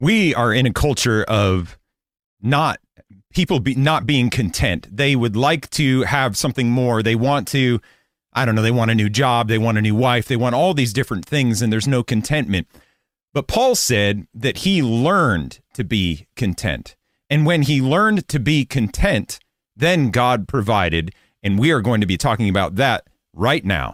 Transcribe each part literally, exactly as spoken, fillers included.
We are in a culture of not people be, not being content. They would like to have something more. They want to, I don't know, they want a new job. They want a new wife. They want all these different things, and there's no contentment. But Paul said that he learned to be content. And when he learned to be content, then God provided. And we are going to be talking about that right now.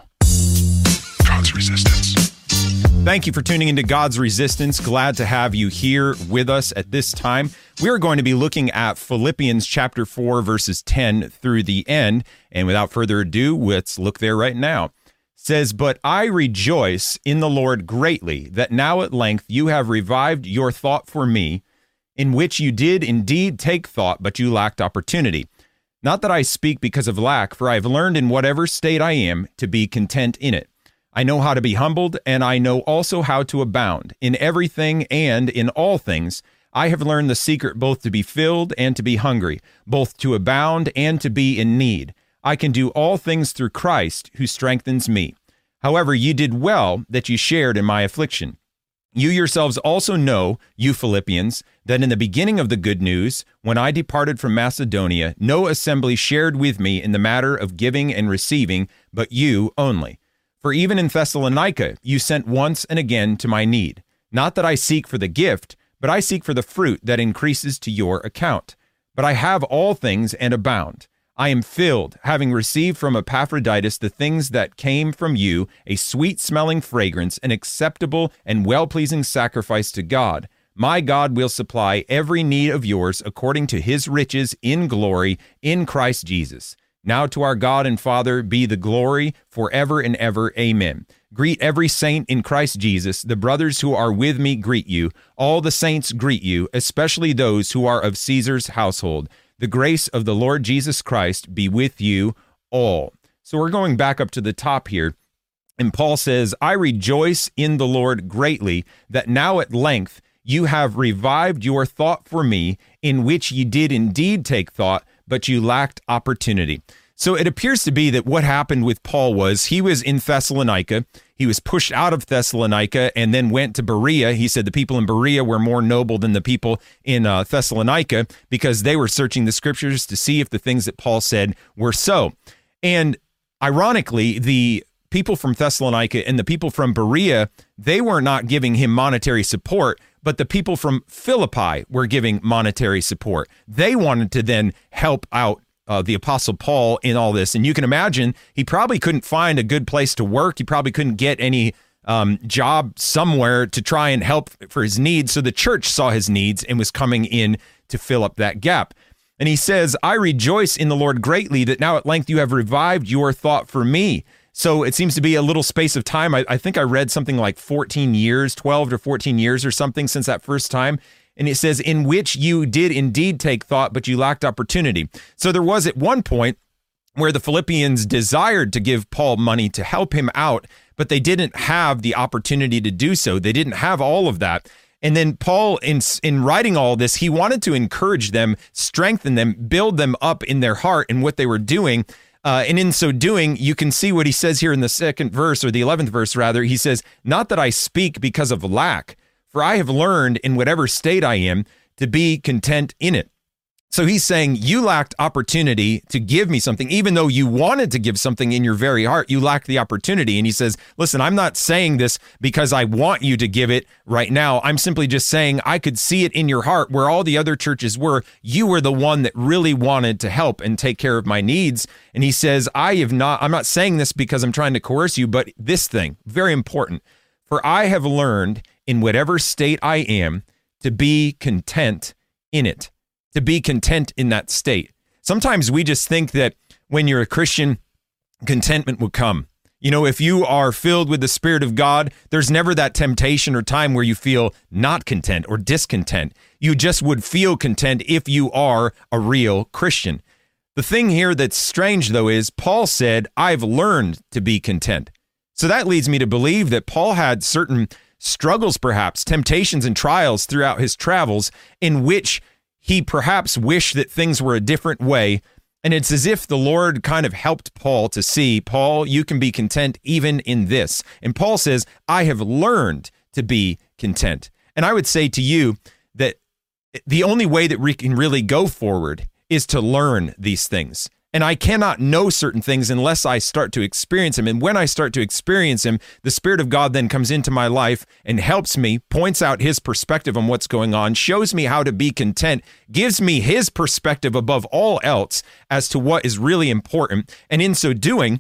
God's Resistance. Thank you for tuning into God's Resistance. Glad to have you here with us at this time. We're going to be looking at Philippians chapter four, verses ten through the end. And without further ado, let's look there right now. It says, "But I rejoice in the Lord greatly that now at length you have revived your thought for me, in which you did indeed take thought, but you lacked opportunity. Not that I speak because of lack, for I have learned in whatever state I am to be content in it. I know how to be humbled, and I know also how to abound. In everything and in all things, I have learned the secret both to be filled and to be hungry, both to abound and to be in need. I can do all things through Christ who strengthens me. However, you did well that you shared in my affliction. You yourselves also know, you Philippians, that in the beginning of the good news, when I departed from Macedonia, no assembly shared with me in the matter of giving and receiving, but you only. For even in Thessalonica, you sent once and again to my need. Not that I seek for the gift, but I seek for the fruit that increases to your account. But I have all things and abound. I am filled, having received from Epaphroditus the things that came from you, a sweet-smelling fragrance, an acceptable and well-pleasing sacrifice to God. My God will supply every need of yours according to his riches in glory in Christ Jesus. Now to our God and Father be the glory forever and ever. Amen. Greet every saint in Christ Jesus. The brothers who are with me greet you. All the saints greet you, especially those who are of Caesar's household. The grace of the Lord Jesus Christ be with you all." So we're going back up to the top here. And Paul says, "I rejoice in the Lord greatly that now at length you have revived your thought for me, in which ye did indeed take thought, but you lacked opportunity." So it appears to be that what happened with Paul was he was in Thessalonica. He was pushed out of Thessalonica and then went to Berea. He said the people in Berea were more noble than the people in uh, Thessalonica because they were searching the scriptures to see if the things that Paul said were so. And ironically, the people from Thessalonica and the people from Berea, they were not giving him monetary support, but the people from Philippi were giving monetary support. They wanted to then help out uh, the Apostle Paul in all this. And you can imagine he probably couldn't find a good place to work. He probably couldn't get any um, job somewhere to try and help for his needs. So the church saw his needs and was coming in to fill up that gap. And he says, "I rejoice in the Lord greatly that now at length you have revived your thought for me." So it seems to be a little space of time. I, I think I read something like fourteen years, twelve to fourteen years or something since that first time. And it says, "In which you did indeed take thought, but you lacked opportunity." So there was at one point where the Philippians desired to give Paul money to help him out, but they didn't have the opportunity to do so. They didn't have all of that. And then Paul, in in writing all this, he wanted to encourage them, strengthen them, build them up in their heart and what they were doing. Uh, and in so doing, you can see what he says here in the second verse, or the eleventh verse rather. He says, "Not that I speak because of lack, for I have learned in whatever state I am to be content in it." So he's saying you lacked opportunity to give me something, even though you wanted to give something in your very heart, you lacked the opportunity. And he says, listen, I'm not saying this because I want you to give it right now. I'm simply just saying I could see it in your heart where all the other churches were. You were the one that really wanted to help and take care of my needs. And he says, I have not, I'm not saying this because I'm trying to coerce you, but this thing, very important. For I have learned in whatever state I am to be content in it. To be content in that state. Sometimes we just think that when you're a Christian, contentment will come. You know, if you are filled with the Spirit of God, there's never that temptation or time where you feel not content or discontent. You just would feel content if you are a real Christian. The thing here that's strange, though, is Paul said, I've learned to be content. So that leads me to believe that Paul had certain struggles, perhaps, temptations and trials throughout his travels in which he perhaps wished that things were a different way. And it's as if the Lord kind of helped Paul to see, Paul, you can be content even in this. And Paul says, I have learned to be content. And I would say to you that the only way that we can really go forward is to learn these things. And I cannot know certain things unless I start to experience him. And when I start to experience him, the Spirit of God then comes into my life and helps me, points out his perspective on what's going on, shows me how to be content, gives me his perspective above all else as to what is really important. And in so doing,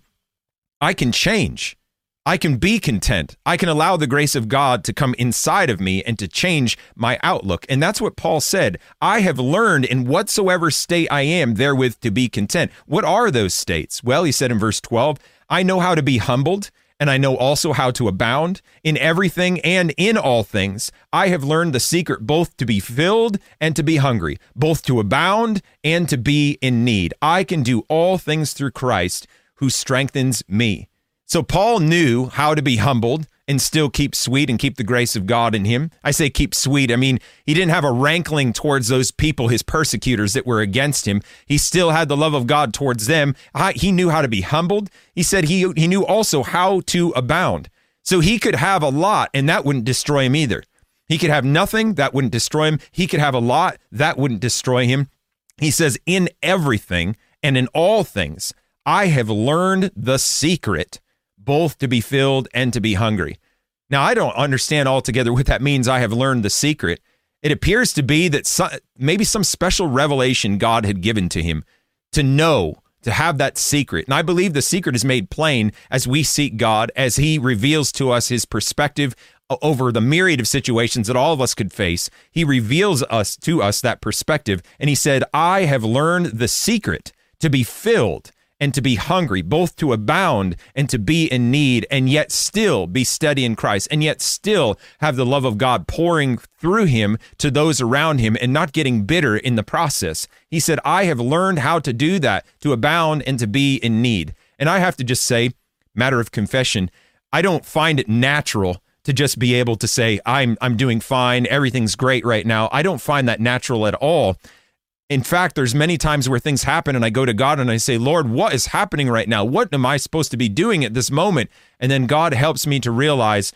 I can change. I can be content. I can allow the grace of God to come inside of me and to change my outlook. And that's what Paul said. I have learned in whatsoever state I am therewith to be content. What are those states? Well, he said in verse twelve, I know how to be humbled, and I know also how to abound in everything and in all things. I have learned the secret both to be filled and to be hungry, both to abound and to be in need. I can do all things through Christ who strengthens me. So Paul knew how to be humbled and still keep sweet and keep the grace of God in him. I say keep sweet. I mean, he didn't have a rankling towards those people, his persecutors that were against him. He still had the love of God towards them. He knew how to be humbled. He said he, he knew also how to abound. So he could have a lot and that wouldn't destroy him either. He could have nothing, that wouldn't destroy him. He could have a lot, that wouldn't destroy him. He says, in everything and in all things, I have learned the secret both to be filled and to be hungry. Now, I don't understand altogether what that means. I have learned the secret. It appears to be that some, maybe some special revelation God had given to him to know, to have that secret. And I believe the secret is made plain as we seek God, as he reveals to us his perspective over the myriad of situations that all of us could face. He reveals us to us that perspective. And he said, I have learned the secret to be filled and to be hungry, both to abound and to be in need, and yet still be steady in Christ, and yet still have the love of God pouring through him to those around him and not getting bitter in the process. He said, I have learned how to do that, to abound and to be in need. And I have to just say, matter of confession, I don't find it natural to just be able to say, I'm I'm doing fine, everything's great right now. I don't find that natural at all. In fact, there's many times where things happen and I go to God and I say, Lord, what is happening right now? What am I supposed to be doing at this moment? And then God helps me to realize,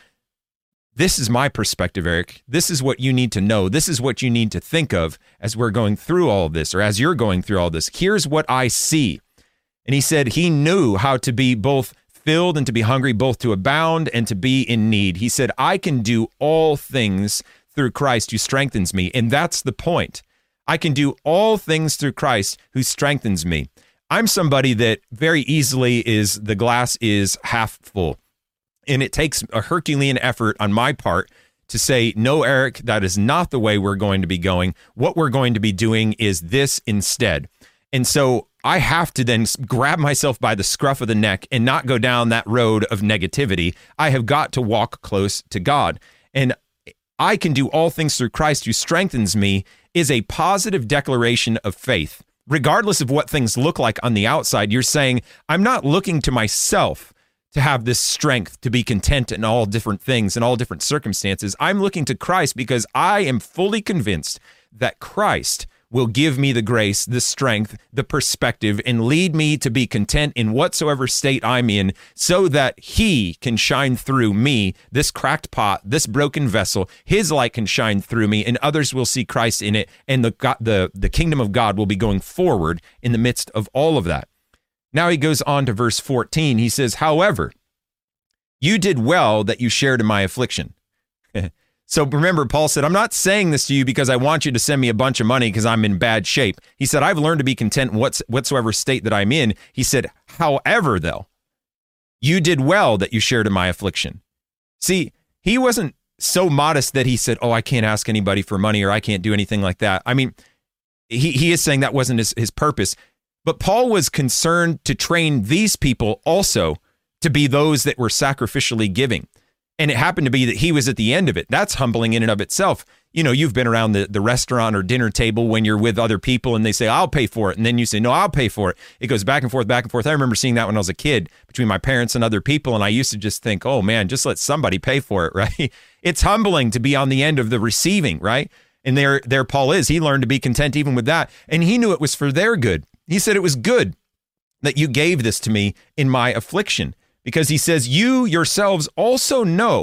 this is my perspective, Eric. This is what you need to know. This is what you need to think of as we're going through all of this, or as you're going through all this. Here's what I see. And he said he knew how to be both filled and to be hungry, both to abound and to be in need. He said, I can do all things through Christ who strengthens me. And that's the point. I can do all things through Christ who strengthens me. I'm somebody that very easily is, the glass is half full. And it takes a Herculean effort on my part to say, no, Eric, that is not the way we're going to be going. What we're going to be doing is this instead. And so I have to then grab myself by the scruff of the neck and not go down that road of negativity. I have got to walk close to God. And I can do all things through Christ who strengthens me is a positive declaration of faith. Regardless of what things look like on the outside, you're saying, I'm not looking to myself to have this strength to be content in all different things, in all different circumstances. I'm looking to Christ because I am fully convinced that Christ will give me the grace, the strength, the perspective, and lead me to be content in whatsoever state I'm in, so that he can shine through me, this cracked pot, this broken vessel. His light can shine through me, and others will see Christ in it, and the God, the, the kingdom of God will be going forward in the midst of all of that. Now he goes on to verse fourteen. He says, however, you did well that you shared in my affliction. So remember, Paul said, I'm not saying this to you because I want you to send me a bunch of money because I'm in bad shape. He said, I've learned to be content in what's, whatsoever state that I'm in. He said, however, though, you did well that you shared in my affliction. See, he wasn't so modest that he said, oh, I can't ask anybody for money or I can't do anything like that. I mean, he, he is saying that wasn't his, his purpose. But Paul was concerned to train these people also to be those that were sacrificially giving. And it happened to be that he was at the end of it. That's humbling in and of itself. You know, you've been around the, the restaurant or dinner table when you're with other people and they say, I'll pay for it. And then you say, no, I'll pay for it. It goes back and forth, back and forth. I remember seeing that when I was a kid between my parents and other people. And I used to just think, oh man, just let somebody pay for it, right? It's humbling to be on the end of the receiving, right? And there, there Paul is. He learned to be content even with that. And he knew it was for their good. He said, it was good that you gave this to me in my affliction. Because he says, you yourselves also know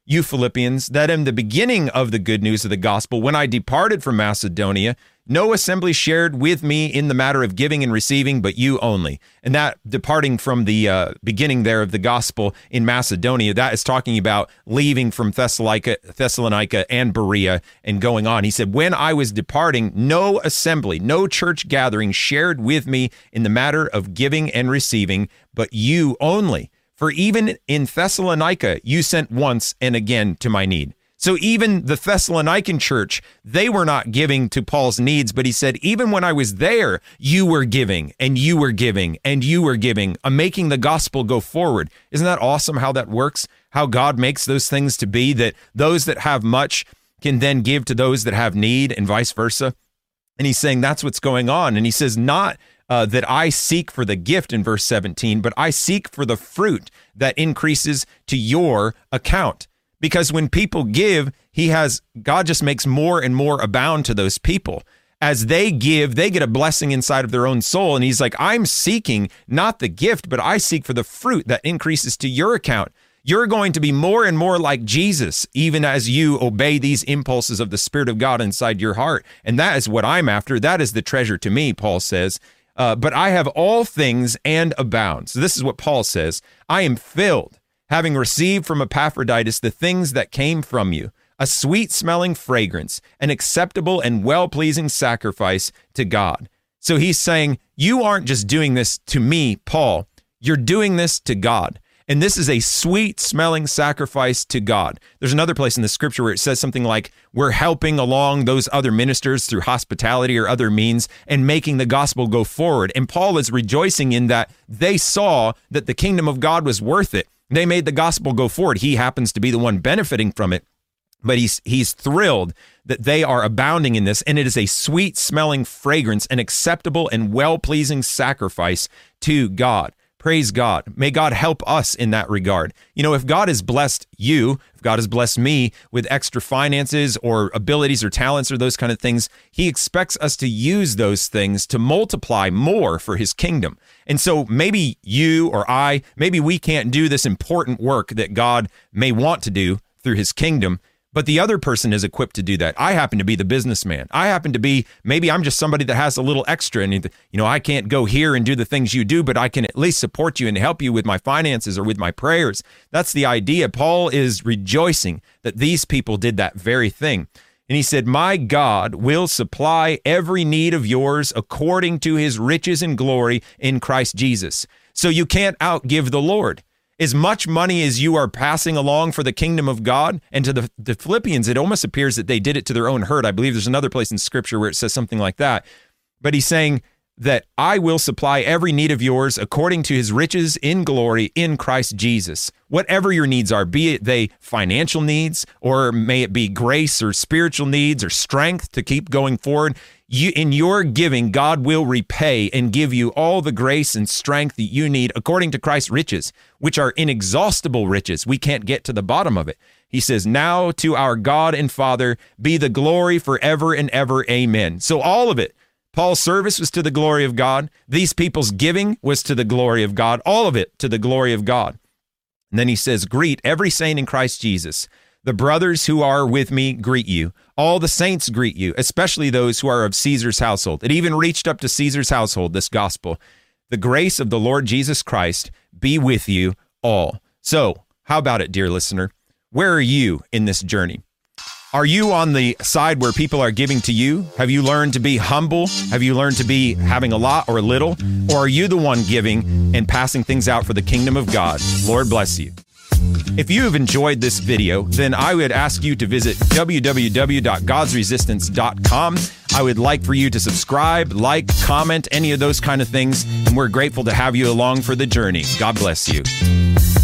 you Philippians, that in the beginning of the good news of the gospel, when I departed from Macedonia, no assembly shared with me in the matter of giving and receiving, but you only. And that departing from the uh, beginning there of the gospel in Macedonia, that is talking about leaving from Thessalonica, Thessalonica and Berea and going on. He said, when I was departing, no assembly, no church gathering shared with me in the matter of giving and receiving, but you only. For even in Thessalonica, you sent once and again to my need. So even the Thessalonican church, they were not giving to Paul's needs, but he said, even when I was there, you were giving and you were giving and you were giving, uh, making the gospel go forward. Isn't that awesome how that works? How God makes those things to be, that those that have much can then give to those that have need and vice versa. And he's saying that's what's going on. And he says, not uh, that I seek for the gift in verse seventeen, but I seek for the fruit that increases to your account. Because when people give, he has, God just makes more and more abound to those people. As they give, they get a blessing inside of their own soul. And he's like, I'm seeking not the gift, but I seek for the fruit that increases to your account. You're going to be more and more like Jesus, even as you obey these impulses of the Spirit of God inside your heart. And that is what I'm after. That is the treasure to me, Paul says. Uh, but I have all things and abound. So this is what Paul says. I am filled, having received from Epaphroditus the things that came from you, a sweet-smelling fragrance, an acceptable and well-pleasing sacrifice to God. So he's saying, you aren't just doing this to me, Paul. You're doing this to God. And this is a sweet-smelling sacrifice to God. There's another place in the scripture where it says something like, we're helping along those other ministers through hospitality or other means and making the gospel go forward. And Paul is rejoicing in that they saw that the kingdom of God was worth it. They made the gospel go forward. He happens to be the one benefiting from it, but he's he's thrilled that they are abounding in this, and it is a sweet-smelling fragrance, an acceptable and well-pleasing sacrifice to God. Praise God. May God help us in that regard. You know, if God has blessed you, if God has blessed me with extra finances or abilities or talents or those kind of things, he expects us to use those things to multiply more for his kingdom. And so maybe you or I, maybe we can't do this important work that God may want to do through his kingdom, but the other person is equipped to do that. I happen to be the businessman. I happen to be, maybe I'm just somebody that has a little extra and, you know, I can't go here and do the things you do, but I can at least support you and help you with my finances or with my prayers. That's the idea. Paul is rejoicing that these people did that very thing. And he said, my God will supply every need of yours according to his riches and glory in Christ Jesus. So you can't outgive the Lord. As much money as you are passing along for the kingdom of God, and to the, the Philippians, it almost appears that they did it to their own hurt. I believe there's another place in scripture where it says something like that. But he's saying that I will supply every need of yours according to his riches in glory in Christ Jesus. Whatever your needs are, be it they financial needs, or may it be grace or spiritual needs or strength to keep going forward, you, in your giving, God will repay and give you all the grace and strength that you need according to Christ's riches, which are inexhaustible riches. We can't get to the bottom of it. He says, now to our God and Father be the glory forever and ever. Amen. So all of it, Paul's service was to the glory of God. These people's giving was to the glory of God. All of it to the glory of God. And then he says, greet every saint in Christ Jesus. The brothers who are with me greet you. All the saints greet you, especially those who are of Caesar's household. It even reached up to Caesar's household, this gospel. The grace of the Lord Jesus Christ be with you all. So, how about it, dear listener? Where are you in this journey? Are you on the side where people are giving to you? Have you learned to be humble? Have you learned to be having a lot or a little? Or are you the one giving and passing things out for the kingdom of God? Lord bless you. If you have enjoyed this video, then I would ask you to visit w w w dot gods resistance dot com. I would like for you to subscribe, like, comment, any of those kind of things, and we're grateful to have you along for the journey. God bless you.